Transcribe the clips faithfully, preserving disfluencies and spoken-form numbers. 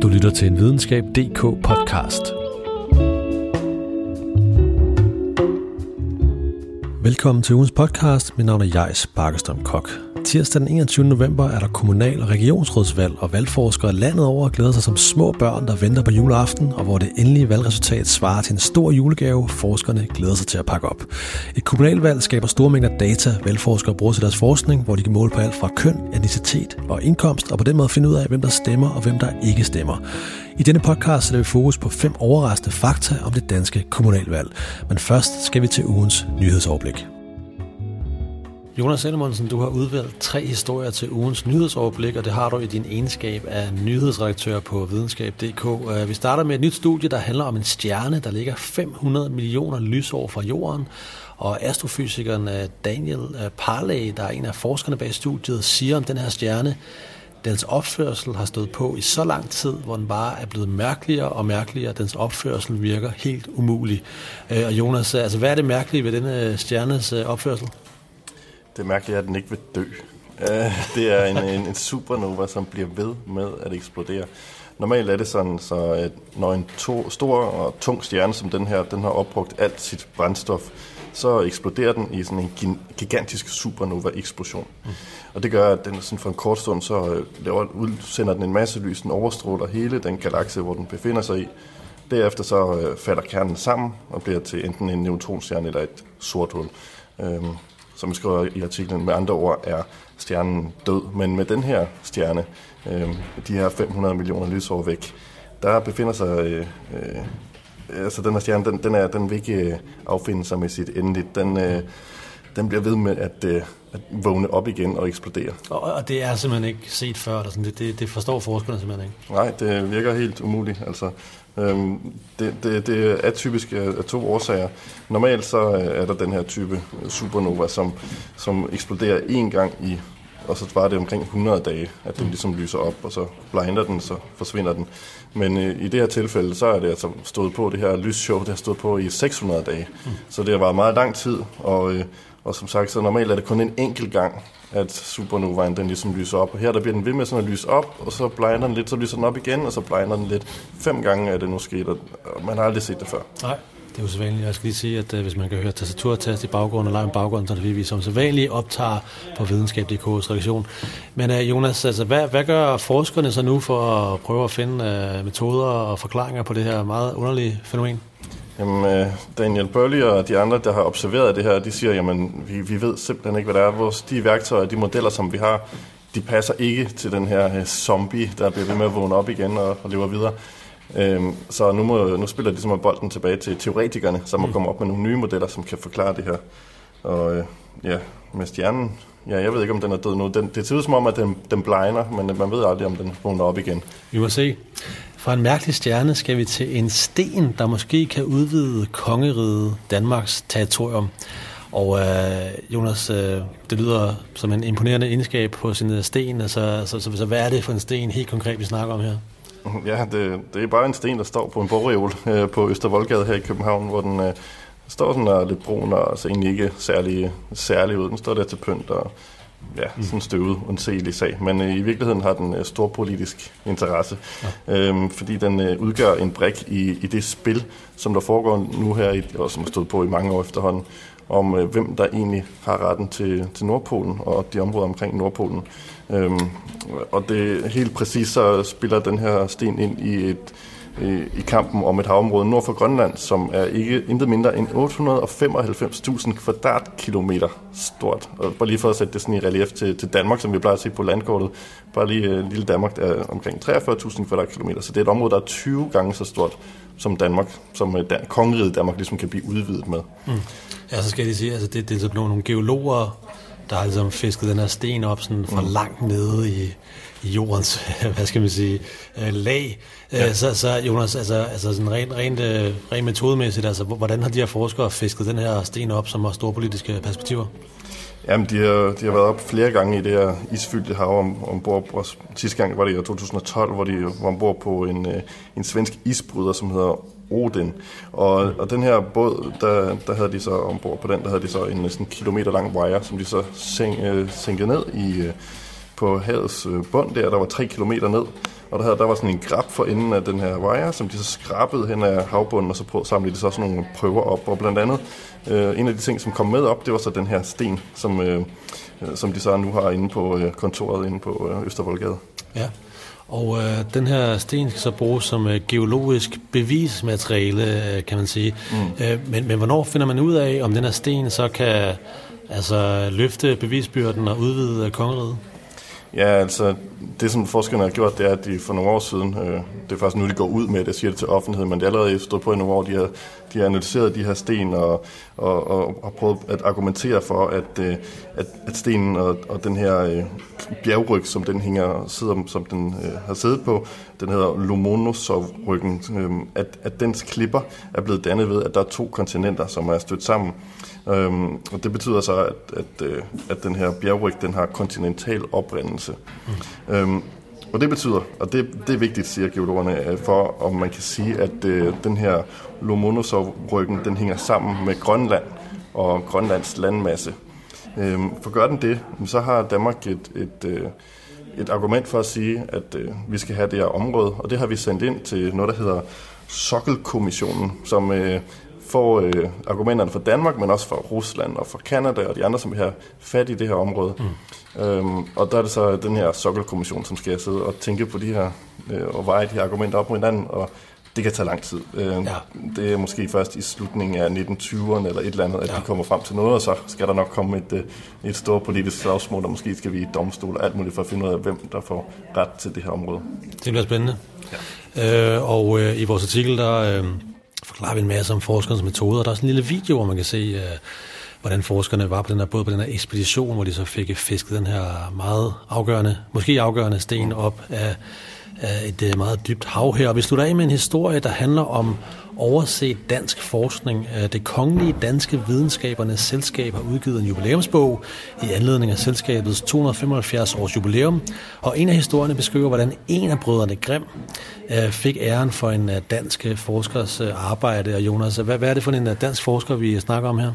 Du lytter til en videnskab punktum d k podcast. Velkommen til ugens podcast. Mit navn er Jais Bakkestrøm Kok. Tirsdag den enogtyvende november er der kommunal- og regionsrådsvalg, og valgforskere landet over glæder sig som små børn, der venter på juleaften, og hvor det endelige valgresultat svarer til en stor julegave, forskerne glæder sig til at pakke op. Et kommunalvalg skaber store mængder data, valgforskere bruger til deres forskning, hvor de kan måle på alt fra køn, etnicitet og indkomst, og på den måde finde ud af, hvem der stemmer og hvem der ikke stemmer. I denne podcast sætter vi fokus på fem overraskende fakta om det danske kommunalvalg. Men først skal vi til ugens nyhedsoverblik. Jonas Salomonsen, du har udvalgt tre historier til ugens nyhedsoverblik, og det har du i din egenskab af nyhedsredaktør på videnskab punktum d k. Vi starter med et nyt studie, der handler om en stjerne, der ligger fem hundrede millioner lysår fra jorden. Og astrofysikeren Daniel Parley, der er en af forskerne bag studiet, siger om den her stjerne, dens opførsel har stået på i så lang tid, hvor den bare er blevet mærkeligere og mærkeligere. Dens opførsel virker helt umulig. Og Jonas, altså, hvad er det mærkelige ved denne stjernes opførsel? Det mærkelige er, at den ikke vil dø. Det er en, en, en supernova, som bliver ved med at eksplodere. Normalt er det sådan, så at når en to, stor og tung stjerne som den her, den har opbrugt alt sit brændstof, så eksploderer den i sådan en gigantisk supernova-eksplosion. Mm. Og det gør, at den sådan for en kort stund, så laver, udsender den en masse lys, den overstråler hele den galakse, hvor den befinder sig i. Derefter så øh, falder kernen sammen og bliver til enten en neutronstjerne eller et sort hul. Øhm, som vi skriver i artiklen, med andre ord er stjernen død. Men med den her stjerne, øh, de her fem hundrede millioner lysår væk, der befinder sig... Øh, øh, altså den her stjerne, den, den, er, den vil ikke affinde sig med sit endeligt. Den, øh, den bliver ved med at, øh, at vågne op igen og eksplodere. Og, og det er simpelthen ikke set før, eller sådan. Det, det, det forstår forskerne simpelthen ikke? Nej, det virker helt umuligt. Altså, øhm, det, det, det er atypisk af to årsager. Normalt så er der den her type supernova, som, som eksploderer én gang i, og så var det omkring hundrede dage, at den ligesom lyser op, og så blinder den, så forsvinder den. Men øh, i det her tilfælde, så er det altså stået på, det her lysshow, det har stået på i seks hundrede dage. Mm. Så det har været meget lang tid, og, øh, og som sagt, så normalt er det kun en enkelt gang, at supernovaen den ligesom lyser op. Og her der bliver den ved med sådan at lyse op, og så blinder den lidt, så lyser den op igen, og så blinder den lidt. Fem gange er det nu sket, og man har aldrig set det før. Nej. Det er jo sædvanligt. Jeg skal lige sige, at uh, hvis man kan høre tastaturtast i baggrunden og lege med baggrunden, så er det fordi, vi som sædvanligt optager på videnskab punktum d k's redaktion. Men uh, Jonas, altså, hvad, hvad gør forskerne så nu for at prøve at finde uh, metoder og forklaringer på det her meget underlige fænomen? Jamen, uh, Daniel Parley og de andre, der har observeret det her, de siger, jamen, vi, vi ved simpelthen ikke, hvad det er. Vores, de værktøjer, de modeller, som vi har, de passer ikke til den her uh, zombie, der bliver ved med at vågne op igen og, og lever videre. Øhm, så nu, må, nu spiller de simpelthen bolden tilbage til teoretikerne, som må komme op med nogle nye modeller, som kan forklare det her. Og øh, ja, med stjernen, ja, jeg ved ikke, om den er død nu. Den, det ser ud som om, at den, den blegner, men man ved aldrig, om den vågner op igen. Vi må se. Fra en mærkelig stjerne skal vi til en sten, der måske kan udvide kongeriget Danmarks territorium. Og øh, Jonas, øh, det lyder som en imponerende egenskab på sin sten. Altså, så, så, så hvad er det for en sten helt konkret, vi snakker om her? Ja, det, det er bare en sten, der står på en bogreol øh, på Østervoldgade her i København, hvor den øh, står sådan der lidt brun og altså egentlig ikke særlig, særlig ud. Den står der til pynt og ja, sådan støvet, undsigelig sag. Men øh, i virkeligheden har den øh, stor politisk interesse, ja. øhm, fordi den øh, udgør en brik i, i det spil, som der foregår nu her, i, og som har stået på i mange år efterhånden, om øh, hvem der egentlig har retten til, til Nordpolen og de områder omkring Nordpolen. Øhm, og det helt præcis så spiller den her sten ind i et i, i kampen om et havområde nord for Grønland, som er ikke intet mindre end otte hundrede og femoghalvfems tusind kvadratkilometer stort. Og bare lige for at sætte det sådan i relief til, til Danmark, som vi plejer at se på landkortet, bare lige uh, lille Danmark er omkring treogfyrre tusind kvadratkilometer, så det er et område, der er tyve gange så stort som Danmark, som uh, Dan- kongeriget Danmark ligesom kan blive udvidet med. Mm. Ja, så skal jeg sige, altså det, det er sådan nogle, nogle geologer, der har ligesom fisket den her sten op sådan fra mm. langt nede i, i jordens, hvad skal man sige, øh, lag. Ja. Så, så Jonas, altså, altså sådan rent, rent, rent metodemæssigt, altså hvordan har de her forskere fisket den her sten op, som har store politiske perspektiver? Jamen, de har, de har været op flere gange i det her isfyldte hav om, ombord. Sidste gang var det i to tusind og tolv, hvor de var ombord på en, en svensk isbryder, som hedder Odin. Og, og den her båd, der, der havde de så ombord på den, der havde de så en næsten kilometer lang wire, som de så sænk, øh, sænkede ned i, øh, på havets bund der, der var tre kilometer ned. og der, havde, der var sådan en grab for enden af den her wire, som de så skrabede hen af havbunden, og så prøvede, samlede de så sådan nogle prøver op, og blandt andet øh, en af de ting, som kom med op, det var så den her sten, som, øh, som de så nu har inde på øh, kontoret inde på øh, Østervoldgade. Ja. Og øh, den her sten skal så bruges som øh, geologisk bevismateriale, øh, kan man sige. Mm. Øh, men, men hvornår finder man ud af, om den her sten så kan altså, løfte bevisbyrden og udvide kongeriget? Ja, altså det som forskerne har gjort, det er, at de for nogle år siden, øh, det er faktisk nu, de går ud med det, og siger det til offentligheden, men det er allerede stået på i nogle år, de har, de har analyseret de her sten og, og, og har prøvet at argumentere for, at, øh, at, at stenen og, og den her øh, bjergryg, som den hænger, sidder, som den øh, har siddet på, den hedder Lomonosov-ryggen, øh, at, at dens klipper er blevet dannet ved, at der er to kontinenter, som er stødt sammen. Øhm, og det betyder så, at, at, at den her bjergryg, den har kontinental oprindelse. Mm. Øhm, og det betyder, og det, det er vigtigt, siger geologerne, for om man kan sige, at øh, den her Lomonosov-ryggen, den hænger sammen med Grønland og Grønlands landmasse. Øhm, for gør den det, så har Danmark et, et, et, et argument for at sige, at øh, vi skal have det her område, og det har vi sendt ind til noget, der hedder Sokkelkommissionen, som øh, får øh, argumenterne for Danmark, men også for Rusland og for Canada og de andre, som vil have fat i det her område. Mm. Øhm, og der er det så den her Sokkelkommission, som skal sidde og tænke på de her, øh, og veje de her argumenter op mod hinanden, og det kan tage lang tid. Øh, ja. Det er måske først i slutningen af nitten tyverne eller et eller andet, at ja. de kommer frem til noget, og så skal der nok komme et, et stort politisk slagsmål, og måske skal vi i domstol og alt muligt for at finde ud af, hvem der får ret til det her område. Det bliver spændende. Ja. Øh, og øh, i vores artikel, der øh, forklarer vi en masse om forskernes metoder. Der er sådan en lille video, hvor man kan se, øh, hvordan forskerne var på den her, både på den her ekspedition, hvor de så fik fisket den her meget afgørende, måske afgørende sten op af et meget dybt hav her. Og vi slutter af med en historie, der handler om overset dansk forskning. Det Kongelige Danske Videnskabernes Selskab har udgivet en jubilæumsbog i anledning af selskabets to hundrede og femoghalvfjerds års jubilæum. Og en af historierne beskriver, hvordan en af brødrene Grimm fik æren for en dansk forskers arbejde. Og Jonas, hvad er det for en dansk forsker, vi snakker om her?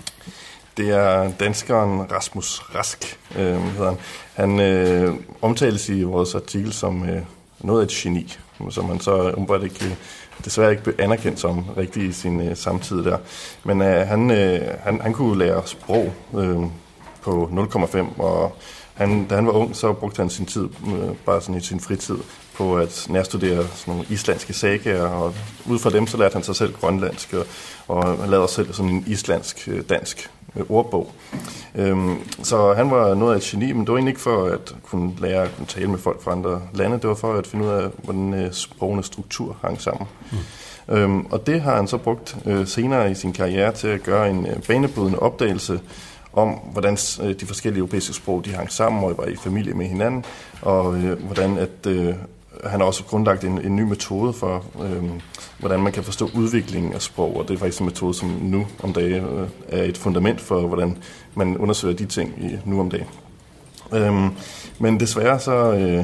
Det er danskeren Rasmus Rask, øh, hedder han. Han øh, omtales i vores artikel som øh, noget af et geni, som man så umiddelbart ikke, desværre ikke blev anerkendt som rigtig i sin øh, samtid der. Men øh, han, øh, han, han kunne lære sprog øh, på nul komma fem, og han, da han var ung, så brugte han sin tid, øh, bare sådan i sin fritid, på at nærstudere sådan nogle islandske sagaer, og ud fra dem så lærte han sig selv grønlandsk, og, og han lavede selv sådan en islandsk-dansk ordbog. Øhm, så han var noget af et geni, men det var egentlig ikke for at kunne lære at kunne tale med folk fra andre lande, det var for at finde ud af, hvordan øh, sprogenes struktur hang sammen. Mm. Øhm, og det har han så brugt øh, senere i sin karriere til at gøre en øh, banebrydende opdagelse om, hvordan øh, de forskellige europæiske sprog de hang sammen og var i familie med hinanden, og øh, hvordan at øh, han har også grundlagt en, en ny metode for, øh, hvordan man kan forstå udviklingen af sprog, og det er faktisk en metode, som nu om dagen øh, er et fundament for, hvordan man undersøger de ting i, nu om dagen. Øhm, men desværre så, øh,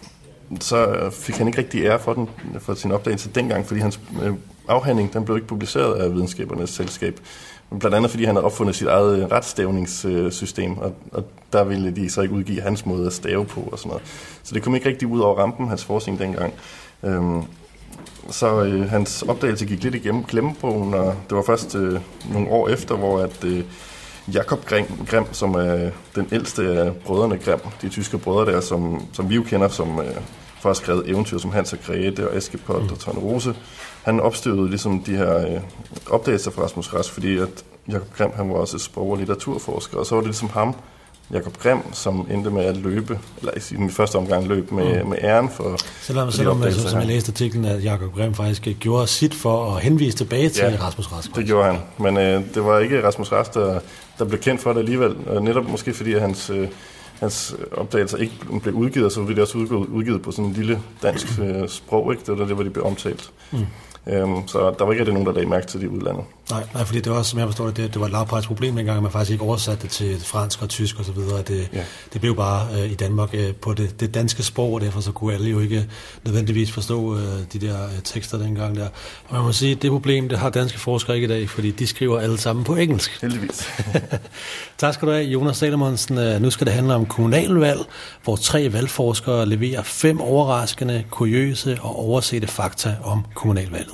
så fik han ikke rigtig ære for, den, for sin opdagelse dengang, fordi hans øh, afhandling den blev ikke publiceret af Videnskabernes Selskab. Blandt andet fordi han havde opfundet sit eget retstavningssystem, og, og der ville de så ikke udgive hans måde at stave på og sådan noget. Så det kom ikke rigtig ud over rampen, hans forskning dengang. Øhm, så øh, hans opdagelse gik lidt igennem glemmebogen, og det var først øh, nogle år efter, hvor at øh, Jakob Grimm, som er den ældste af brødrene Grimm, de tyske brødre der, som, som vi jo kender som øh, for at have skrevet eventyr som Hans og Grete og Askepot mm. og Tornerose, han opstøvede ligesom de her øh, opdagelser fra Rasmus Rask, fordi at Jakob Grimm, han var også sprog- og litteraturforsker, og så var det ligesom ham, Jakob Grimm, som endte med at løbe, eller i sin første omgang løb med, mm. med æren for, selvom, for selvom altså, som jeg læste artiklen, at Jakob Grimm faktisk gjorde sit for at henvise tilbage til ja, Rasmus Rask. Det gjorde han, men øh, det var ikke Rasmus Rask, der, der blev kendt for det alligevel, og netop måske fordi at hans, øh, hans opdagelser ikke blev udgivet, så blev det også udgivet, udgivet på sådan en lille dansk øh, sprog, ikke? Det var det, hvor de blev omtalt. Mm. Øhm, så der var ikke rigtig nogen, der lagde mærke til det i udlandet. Nej, nej, fordi det var også, som jeg forstår det, det, det var et lavprægtigt problem dengang, at man faktisk ikke oversatte det til fransk og tysk og så videre. Det, ja. det blev bare øh, i Danmark øh, på det, det danske sprog, og derfor så kunne alle jo ikke nødvendigvis forstå øh, de der øh, tekster dengang der. Og man må sige, det problem, det har danske forskere ikke i dag, fordi de skriver alle sammen på engelsk. Heldigvis. Tak skal du have, Jonas Salomonsen. Nu skal det handle om kommunalvalg, hvor tre valgforskere leverer fem overraskende, kuriøse og oversete fakta om kommunalvalget.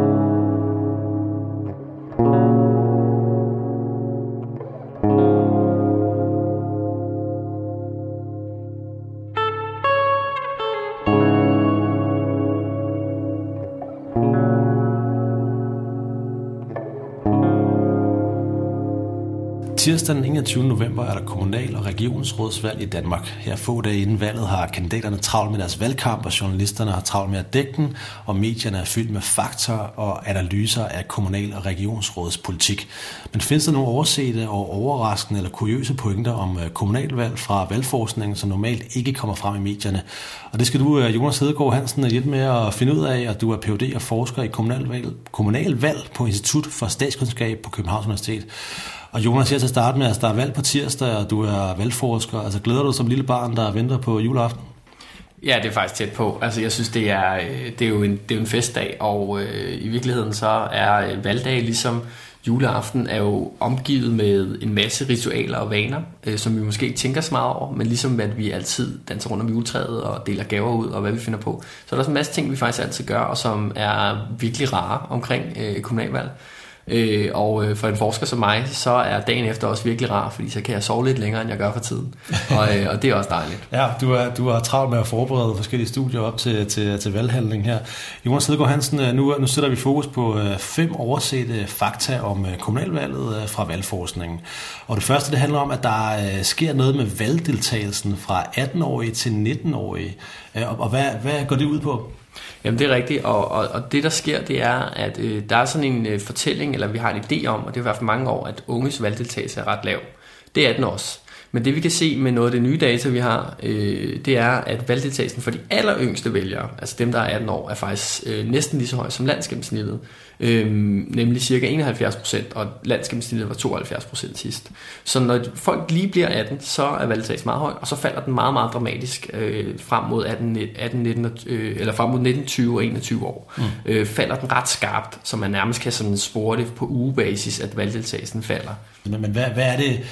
Tirsdag den enogtyvende november er der kommunal- og regionsrådsvalg i Danmark. Her få dage inden valget har kandidaterne travlt med deres valgkamp, og journalisterne har travlt med at dække den, og medierne er fyldt med fakta og analyser af kommunal- og regionsrådspolitik. Men findes der nogle oversete og overraskende eller kuriøse pointer om kommunalvalg fra valgforskningen, som normalt ikke kommer frem i medierne? Og det skal du, Jonas Hedegaard Hansen, hjælpe med at finde ud af, at du er P H D og forsker i kommunalvalg, kommunalvalg på Institut for Statskundskab på Københavns Universitet. Og Jonas, her til at starte med, altså der er valg på tirsdag, og du er valgforsker. Altså glæder du som lille barn, der venter på juleaften? Ja, det er faktisk tæt på. Altså jeg synes, det er, det er, jo, en, det er jo en festdag, og øh, i virkeligheden så er valgdag ligesom juleaften er jo omgivet med en masse ritualer og vaner, øh, som vi måske ikke tænker så meget over, men ligesom at vi altid danser rundt om juletræet og deler gaver ud, og hvad vi finder på. Så er der også en masse ting, vi faktisk altid gør, og som er virkelig rare omkring øh, kommunalvalg. Øh, og for en forsker som mig, så er dagen efter også virkelig rar, fordi så kan jeg sove lidt længere, end jeg gør for tiden. Og, øh, og det er også dejligt. Ja, du er, du er travlt med at forberede forskellige studier op til, til, til valghandling her. Jonas Hedegaard Hansen, nu, nu sætter vi fokus på fem oversete fakta om kommunalvalget fra valgforskningen. Og det første, det handler om, at der sker noget med valgdeltagelsen fra atten-årige til nitten-årige. Og, og hvad, hvad går det ud på? Jamen det er rigtigt, og, og, og det der sker, det er, at øh, der er sådan en øh, fortælling, eller vi har en idé om, og det har været for mange år, at unges valgdeltagelse er ret lav. Det er den også. Men det vi kan se med noget af det nye data, vi har, øh, det er, at valgdeltagelsen for de aller yngste vælgere, altså dem, der er atten år, er faktisk øh, næsten lige så høj som landsgennemsnittet. Øh, nemlig cirka enoghalvfjerds procent, og landsgennemsnittet var tooghalvfjerds procent sidst. Så når folk lige bliver atten, så er valgdeltagelsen meget høj, og så falder den meget, meget dramatisk øh, frem mod atten, atten, nitten, øh, eller frem mod nitten, tyve og enogtyve år. Mm. Øh, falder den ret skarpt, så man nærmest kan sådan spore det på ugebasis, at valgdeltagelsen falder. Men, men hvad, hvad er det?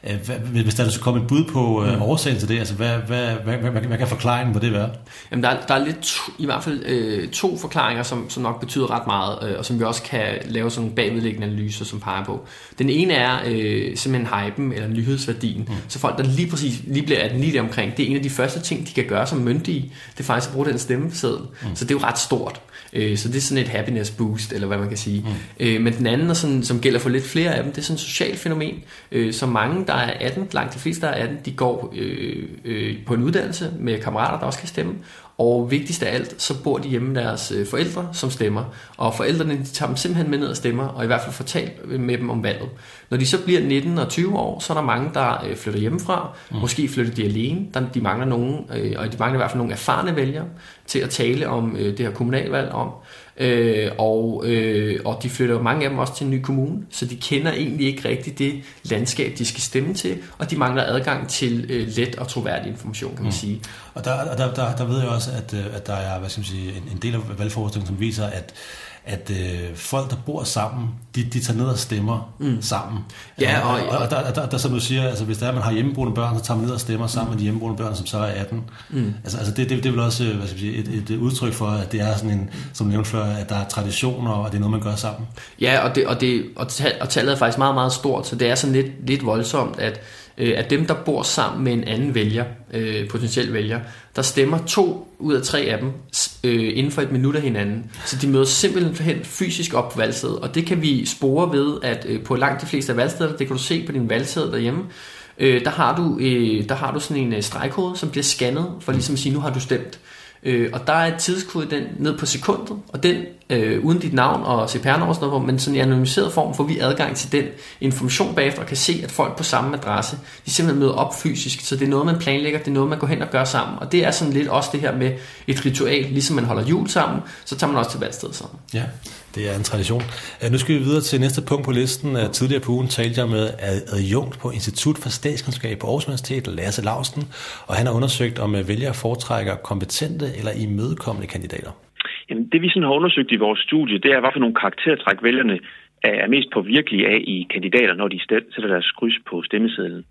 Hvis der skulle komme et bud på øh, årsagen til det, altså hvad, hvad, hvad, hvad, hvad kan forklaringen på det være? Jamen der, er, der er lidt to, i hvert fald øh, to forklaringer, som, som nok betyder ret meget, øh, og som vi også kan lave sådan bagvedliggende analyser, som peger på. Den ene er øh, simpelthen hypen eller nyhedsværdien. Mm. Så folk, der lige præcis lige bliver atten lige der omkring, det er en af de første ting, de kan gøre som myndige, det er faktisk at bruge den stemmeseddel. Mm. Så det er jo ret stort. Øh, så det er sådan et happiness boost, eller hvad man kan sige. Mm. Øh, men den anden, sådan, som gælder for lidt flere af dem, det er sådan et socialt fænomen, øh, som mange, der er atten, langt de fleste, der er atten, de går øh, øh, på en uddannelse med kammerater, der også kan stemme. Og vigtigst af alt, så bor de hjemme med deres øh, forældre, som stemmer. Og forældrene, de tager dem simpelthen med ned og stemmer, og i hvert fald får talt med dem om valget. Når de så bliver nitten og tyve år, så er der mange, der øh, flytter hjemmefra. Mm. Måske flytter de alene. Der, de mangler nogen, øh, og de mangler i hvert fald nogle erfarne vælgere til at tale om øh, det her kommunalvalg om. Øh, og, øh, og de flytter mange af dem også til en ny kommune, så de kender egentlig ikke rigtigt det landskab, de skal stemme til, og de mangler adgang til øh, let og troværdig information, kan man mm. sige. Og der, der, der, der ved jeg også, at, at der er hvad skal man sige, en, en del af valgforskningen, som viser, at at øh, folk, der bor sammen, de, de tager ned og stemmer mm. sammen. Ja, og, og, og der, der, der, som du siger, altså, hvis der er, man har hjemmeboende børn, så tager man ned og stemmer sammen mm. med de hjemmeboende børn, som så er atten. Mm. Altså, altså det, det, det er vel også hvad skal jeg sige, et, et udtryk for, at det er sådan en, som nævnt før, at der er traditioner, og det er noget, man gør sammen. Ja, og, det, og, det, og, tal, og tallet er faktisk meget, meget stort, så det er sådan lidt, lidt voldsomt, at at dem, der bor sammen med en anden vælger, øh, potentiel vælger, der stemmer to ud af tre af dem øh, inden for et minut af hinanden. Så de møder simpelthen fysisk op på valgstedet, og det kan vi spore ved, at øh, på langt de fleste af valgsteder, det kan du se på din valgseddel derhjemme, øh, der, har du, øh, der har du sådan en øh, stregkode, som bliver scannet, for ligesom at sige, nu har du stemt. Øh, og der er et tidskode den ned på sekundet, og den øh, uden dit navn og C P R-nummer og sådan noget, men sådan i anonymiseret form får vi adgang til den information bagefter og kan se, at folk på samme adresse, de simpelthen møder op fysisk, så det er noget, man planlægger, det er noget, man går hen og gør sammen, og det er sådan lidt også det her med et ritual, ligesom man holder jul sammen, så tager man også til valgstedet sammen. Ja, det er en tradition. Nu skal vi videre til næste punkt på listen. Tidligere på ugen talte jeg med adjunkt på Institut for Statskundskab på Aarhus Universitet, Lasse Lausten, og han har undersøgt, om vælgere foretrækker kompetente eller imødekommende kandidater. Jamen, det vi sådan har undersøgt i vores studie, det er, hvad for nogle karaktertræk vælgerne er mest påvirkelige af i kandidater, når de sætter deres kryds på stemmesedlen.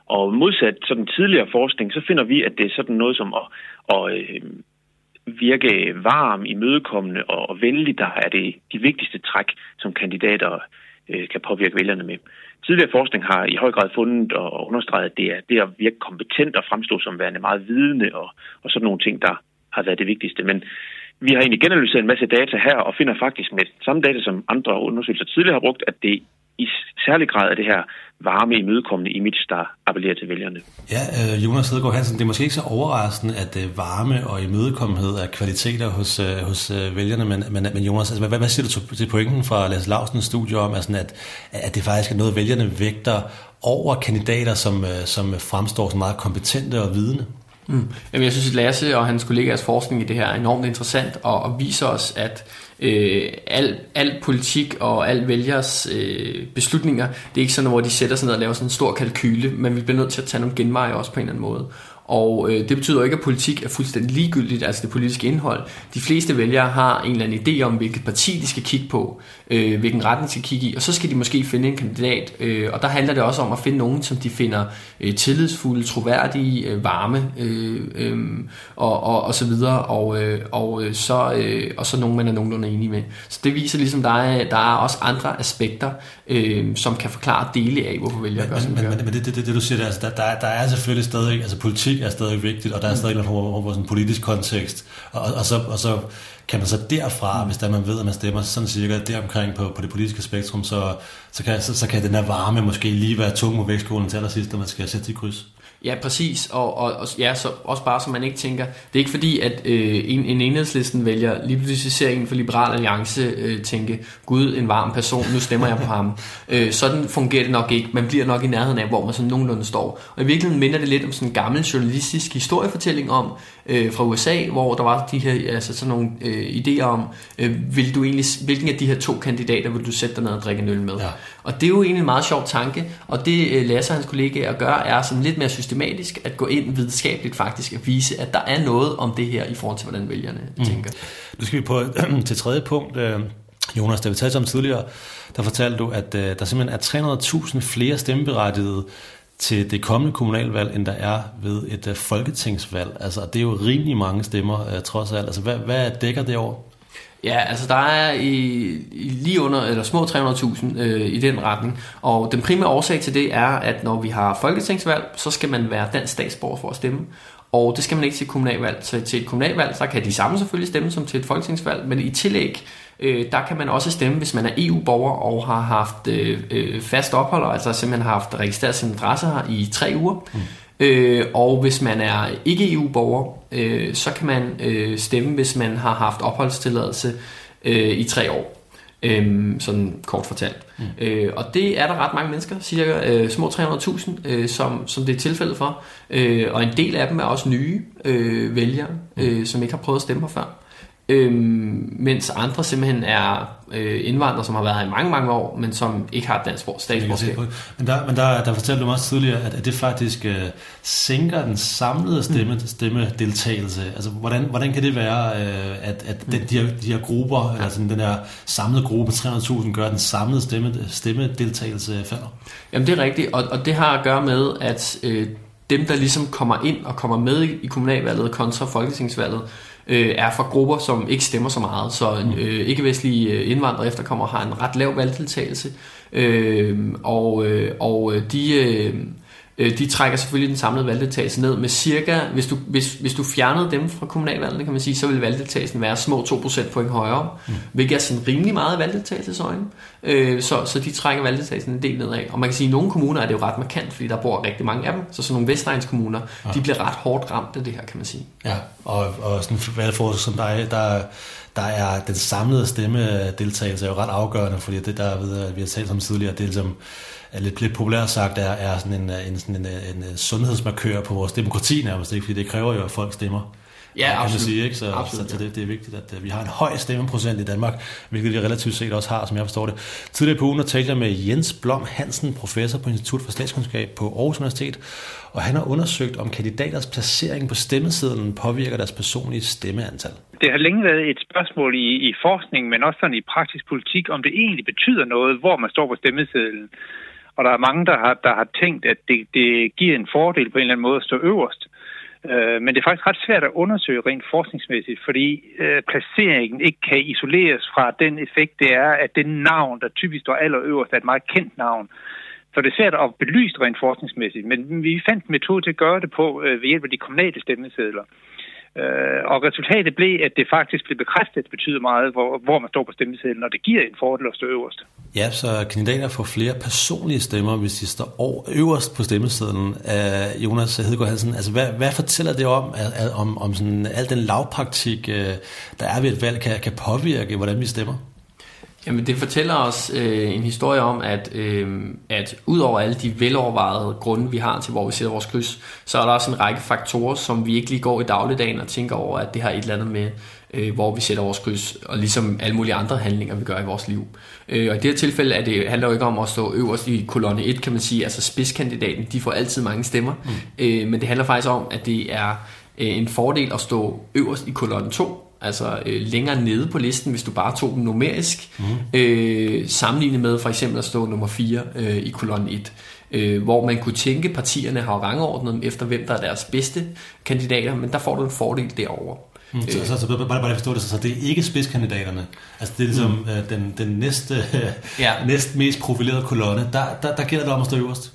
Og modsat sådan tidligere forskning, så finder vi, at det er sådan noget som at, at øh, virke varm, imødekommende og, og venlig, der er det de vigtigste træk, som kandidater øh, kan påvirke vælgerne med. Tidligere forskning har i høj grad fundet og understreget, at det er det at virke kompetent og fremstå som værende meget vidende og, og sådan nogle ting, der har været det vigtigste. Men vi har egentlig genanalyseret en masse data her og finder faktisk med samme data, som andre undersøgelser tidligere har brugt, at det i særlig grad er det her varme, imødekommende image, der appellerer til vælgerne. Ja, øh, Jonas Hedegaard Hansen, det er måske ikke så overraskende, at øh, varme og imødekommenhed er kvaliteter hos, øh, hos øh, vælgerne, men, men, men Jonas, altså, hvad, hvad siger du til pointen fra Lasse Lausens studie om, altså, at, at det faktisk er noget, vælgerne vægter over kandidater, som, øh, som fremstår som meget kompetente og vidende? Mm. Jamen, jeg synes, at Lasse og hans kollegaers forskning i det her er enormt interessant og, og viser os, at øh, al, al politik og al vælgers øh, beslutninger, det er ikke sådan, hvor de sætter sig ned og laver sådan en stor kalkyle, men vi bliver nødt til at tage nogle genveje også på en eller anden måde. Og øh, det betyder ikke, at politik er fuldstændig ligegyldigt, altså det politiske indhold. De fleste vælgere har en eller anden idé om, hvilket parti de skal kigge på, øh, hvilken retning de skal kigge i, og så skal de måske finde en kandidat. Øh, og der handler det også om at finde nogen, som de finder øh, tillidsfulde, troværdige, øh, varme øh, øh, og, og, og så videre, og, øh, og, øh, så, øh, og så nogen, man er nogenlunde enige med. Så det viser ligesom, der er, der er også andre aspekter, øh, som kan forklare dele af, hvorfor vælgere gør, som men, men, men det, det, det, det du siger, altså, der, der, der er selvfølgelig stadig, altså politik er stadig vigtigt, og der er stadig noget over sådan en politisk kontekst, og, og, så, og så kan man så derfra, mm. hvis der man ved, at man stemmer sådan cirka deromkring på, på det politiske spektrum, så, så, kan, så, så kan den her varme måske lige være tung mod vægtskålen til allersidst, når man skal sætte i kryds. Ja, præcis, og, og, og ja, så også bare så man ikke tænker, det er ikke fordi, at øh, en, en enhedslisten vælger, lige pludselig ser en for Liberal Alliance øh, tænke, gud, en varm person, nu stemmer jeg på ham. Øh, sådan fungerer det nok ikke, man bliver nok i nærheden af, hvor man sådan nogenlunde står. Og i virkeligheden minder det lidt om sådan en gammel journalistisk historiefortælling om, øh, fra U S A, hvor der var de her, altså sådan nogle øh, idéer om, øh, vil du egentlig, hvilken af de her to kandidater vil du sætte dig ned og drikke en øl med? Ja. Og det er jo egentlig en meget sjov tanke, og det øh, Lasse og hans kollegaer gør, er sådan lidt mere systematisk at gå ind videnskabeligt faktisk at vise, at der er noget om det her i forhold til, hvordan vælgerne mm. tænker. Nu skal vi på til tredje punkt. Jonas, da vi talte om tidligere, der fortalte du, at der simpelthen er tre hundrede tusind flere stemmeberettigede til det kommende kommunalvalg, end der er ved et folketingsvalg. Altså, det er jo rimelig mange stemmer, trods alt. Altså, hvad, hvad dækker det over? Ja, altså der er i, i lige under, eller små tre hundrede tusind øh, i den retning, og den primære årsag til det er, at når vi har folketingsvalg, så skal man være dansk statsborger for at stemme, og det skal man ikke til kommunalvalg. Så til et kommunalvalg, så kan de samme selvfølgelig stemme som til et folketingsvalg, men i tillæg, øh, der kan man også stemme, hvis man er E U-borger og har haft øh, øh, fast ophold, altså simpelthen har haft registreret sin adresse her i tre uger. Mm. Øh, og hvis man er ikke E U-borger, øh, så kan man øh, stemme, hvis man har haft opholdstilladelse øh, i tre år. Øh, sådan kort fortalt. Mm. Øh, og det er der ret mange mennesker, cirka øh, små tre hundrede tusind, øh, som, som det er tilfældet for. Øh, og en del af dem er også nye øh, vælgere, øh, som ikke har prøvet at stemme her før. Øhm, mens andre simpelthen er øh, indvandrere, som har været her i mange, mange år, men som ikke har et dansk statsborgerskab. Men der, men der, der fortalte du også tidligere, at, at det faktisk øh, sænker den samlede stemme, mm. stemmedeltagelse. Altså, hvordan, hvordan kan det være, øh, at, at den, de, her, de her grupper, ja. altså den her samlede gruppe tre hundrede tusind, gør den samlede stemme, stemmedeltagelse falder? Jamen, det er rigtigt, og, og det har at gøre med, at øh, dem, der ligesom kommer ind og kommer med i, i kommunalvalget kontra folketingsvalget, Øh, er fra grupper, som ikke stemmer så meget. Så øh, ikke-vestlige indvandrere efterkommere har en ret lav valgdeltagelse, øh, og, øh, og de, øh, de trækker selvfølgelig den samlede valgdeltagelse ned med cirka, hvis du, hvis, hvis du fjernede dem fra kommunalvalgene, kan man sige, så ville valgdeltagelsen være små to procentpoint højere, mm. hvilket er sådan rimelig meget valgdeltagelsesøjne. Øh, så, så de trækker valgdeltagelsen en del nedad. Og man kan sige, at i nogle kommuner er det jo ret markant, fordi der bor rigtig mange af dem, så sådan nogle vestegnskommuner, ja. de bliver ret hårdt ramt af det her, kan man sige. Ja, og, og sådan en valgforsker som dig, der, der er den samlede stemmedeltagelse er jo ret afgørende, fordi det der, ved, vi har talt om tidligere, det er ligesom er lidt, lidt populært sagt, er, er sådan en, en, sådan en, en, en sundhedsmarkør på vores demokrati nærmest, ikke? Fordi det kræver jo, at folk stemmer. Ja, kan absolut. Man sige, ikke? Så, absolut, så det, det er vigtigt, at vi har en høj stemmeprocent i Danmark, hvilket vi relativt set også har, som jeg forstår det. Tidligere på ugen talte jeg med Jens Blom Hansen, professor på Institut for Statskundskab på Aarhus Universitet, og han har undersøgt, om kandidaters placering på stemmesedlen påvirker deres personlige stemmeantal. Det har længe været et spørgsmål i, i forskning, men også sådan i praktisk politik, om det egentlig betyder noget, hvor man står på stemmesedlen. Og der er mange, der har, der har tænkt, at det, det giver en fordel på en eller anden måde at stå øverst. Øh, men det er faktisk ret svært at undersøge rent forskningsmæssigt, fordi øh, placeringen ikke kan isoleres fra den effekt, det er, at det navn, der typisk står allerøverst, er et meget kendt navn. Så det er svært at belyse rent forskningsmæssigt, men vi fandt en metode til at gøre det på øh, ved hjælp af de kommunale stemmesedler. Øh, og resultatet blev, at det faktisk blev bekræftet, det betyder meget, hvor, hvor man står på stemmesedlen, og det giver en fordel at stå øverst. Ja, så kandidater får flere personlige stemmer, hvis de står øverst på stemmesedlen. Uh, Jonas Hedegaard Hansen, altså hvad, hvad fortæller det om, at, om, om sådan al den lavpraktik, uh, der er ved et valg, kan, kan påvirke, hvordan vi stemmer? Jamen det fortæller os øh, en historie om, at, øh, at ud over alle de velovervejede grunde, vi har til, hvor vi sætter vores kryds, så er der også en række faktorer, som vi ikke lige går i dagligdagen og tænker over, at det har et eller andet med, øh, hvor vi sætter vores kryds, og ligesom alle mulige andre handlinger, vi gør i vores liv. Øh, og i det her tilfælde er det, handler jo ikke om at stå øverst i kolonne et, kan man sige, altså spidskandidaten, de får altid mange stemmer, mm. øh, men det handler faktisk om, at det er øh, en fordel at stå øverst i kolonne to, altså øh, længere nede på listen, hvis du bare tog dem numerisk, mm. øh, sammenlignet med for eksempel at stå nummer fire øh, i kolonne et, øh, hvor man kunne tænke, partierne har rangordnet dem efter, hvem der er deres bedste kandidater, men der får du en fordel derovre. Mm, så, så, så bare, bare forstå det, så, så det er ikke spidskandidaterne, altså det er ligesom mm. øh, den, den næste, ja. næst mest profilerede kolonne, der, der, der gælder det om at stå øverst.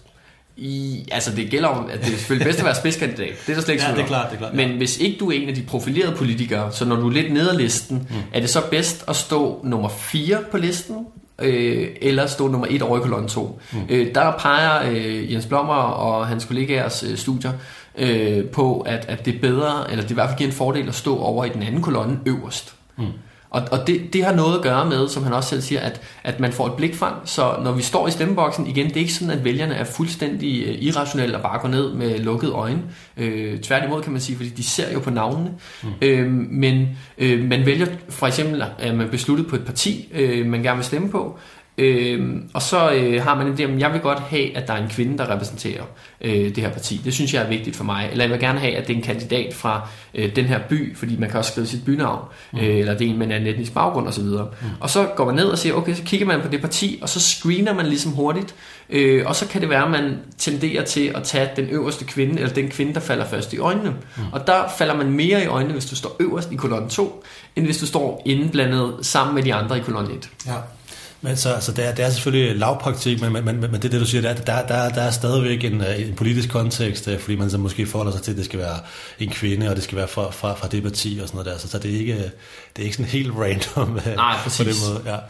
I, altså det gælder om, at det er selvfølgelig bedst at være spidskandidat. Det er der slet ikke ja, det er klart, det er klart, Men ja. hvis ikke du er en af de profilerede politikere, så når du er lidt nede af listen, mm. er det så bedst at stå nummer fire på listen, øh, eller stå nummer et over i kolonne to. Mm. Øh, der peger øh, Jens Blommer og hans kollegaers øh, studier øh, på, at, at det er bedre, eller det i hvert fald giver en fordel at stå over i den anden kolonne øverst. Mm. Og, og det, det har noget at gøre med, som han også selv siger, at, at man får et blikfang, så når vi står i stemmeboksen igen, det er ikke sådan, at vælgerne er fuldstændig uh, irrationelle og bare går ned med lukkede øjne. Øh, tværtimod kan man sige, fordi de ser jo på navnene. Mm. Øh, men øh, man vælger for eksempel, at man besluttet på et parti, øh, man gerne vil stemme på, Øh, og så øh, har man en idé om, jeg vil godt have, at der er en kvinde, der repræsenterer øh, det her parti. Det synes jeg er vigtigt for mig. Eller jeg vil gerne have, at det er en kandidat fra øh, den her by, fordi man kan også skrive sit bynavn, mm. øh, eller det er en med en etnisk baggrund osv. Mm. Og så går man ned og siger, okay, så kigger man på det parti, og så screener man ligesom hurtigt, øh, og så kan det være, at man tenderer til at tage den øverste kvinde, eller den kvinde, der falder først i øjnene. Mm. Og der falder man mere i øjnene, hvis du står øverst i kolonne to, end hvis du står indblandet sammen med de andre i kolonne et. Ja. Men så, så det, er, det er selvfølgelig lavpraktik, men, men, men, men det, det du siger, der, der, der, der er stadigvæk en, en politisk kontekst, fordi man så måske forholder sig til, at det skal være en kvinde, og det skal være fra, fra, fra det parti og sådan noget der, så, så det er ikke, det er ikke sådan helt random. Nej, præcis. På den måde. Ja.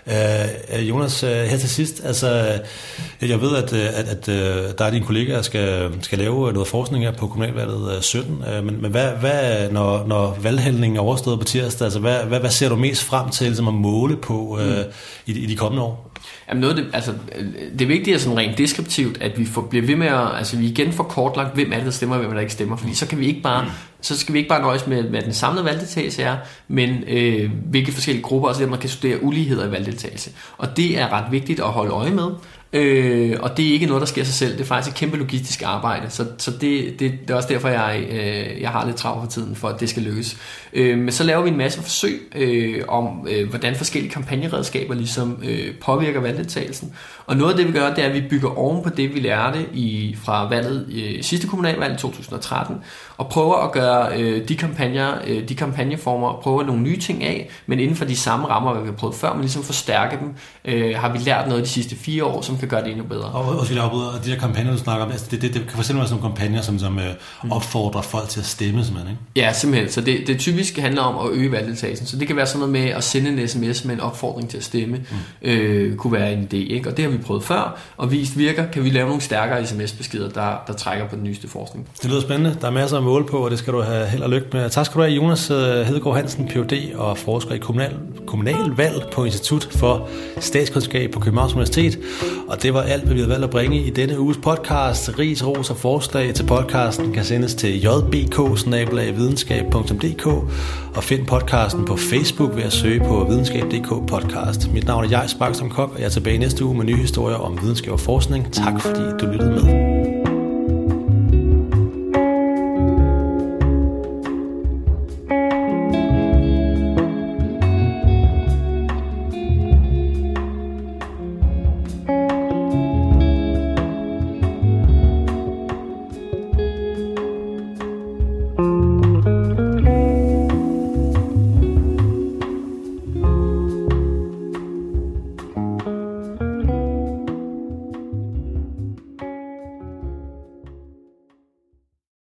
Uh, Jonas, uh, her til sidst, altså, jeg ved, at, at, at uh, der er dine kollegaer, der skal, skal lave noget forskning her på kommunalvalget sytten, uh, men, men hvad, hvad, når, når valghandlingen er overstået på tirsdag, altså, hvad, hvad, hvad ser du mest frem til ligesom at måle på uh, mm. i, i de kommende år? Jamen noget det, altså, det vigtige er sådan rent deskriptivt, at vi får, bliver ved med at, altså vi igen får kortlagt, hvem er det, der stemmer, og hvem er der ikke stemmer, fordi så kan vi ikke bare, mm. så skal vi ikke bare nøjes med, hvad den samlede valgdeltagelse er, men øh, hvilke forskellige grupper, altså man kan studere uligheder i valgdeltagelse. Og det er ret vigtigt at holde øje med. Øh, og det er ikke noget, der sker sig selv. Det er faktisk et kæmpe logistisk arbejde. Så, så det, det, det er også derfor, jeg, øh, jeg har lidt travlt for tiden, for at det skal lykkes. Øh, men så laver vi en masse forsøg øh, om, øh, hvordan forskellige kampagneredskaber ligesom øh, påvirker valgdeltagelsen. Og noget af det, vi gør, det er, at vi bygger oven på det, vi lærte i, fra valget i sidste kommunalvalg i to tusind og tretten, og prøver at gøre øh, de kampagner, øh, de kampagneformer, prøver nogle nye ting af, men inden for de samme rammer, hvad vi har prøvet før, men ligesom forstærke dem, øh, har vi lært noget de sidste fire år, som kan gøre det endnu bedre. Og, og, og de der kampagner, du snakker om, altså det, det, det kan for eksempel være sådan nogle kampagner, som, som øh, opfordrer folk til at stemme, simpelthen, ikke? Ja, simpelthen. Så det, det typisk handler om at øge valgdeltagelsen. Så det kan være sådan noget med at sende en sms med en opfordring til at stemme, mm. øh, kunne være en idé, ikke? Og det har vi prøvet før, og vist virker, kan vi lave nogle stærkere sms-beskeder, der, der trækker på den nyeste forskning. Det lyder spændende. Der er masser af mål på, og det skal du have held og lykke med. Tak skal du have, Jonas Hedegaard Hansen, P H D og forsker i kommunal, kommunalvalg på Institut for Statskundskab på Københavns Universitet. Og det var alt, hvad vi havde valgt at bringe i denne uges podcast. Ris, ros og forslag til podcasten kan sendes til j b k bindestreg videnskab punktum d k og find podcasten på Facebook ved at søge på videnskab punktum d k podcast. Mit navn er Jais Bagerstrøm Kok, og jeg er tilbage næste uge med nye historier om videnskab og forskning. Tak fordi du lyttede med.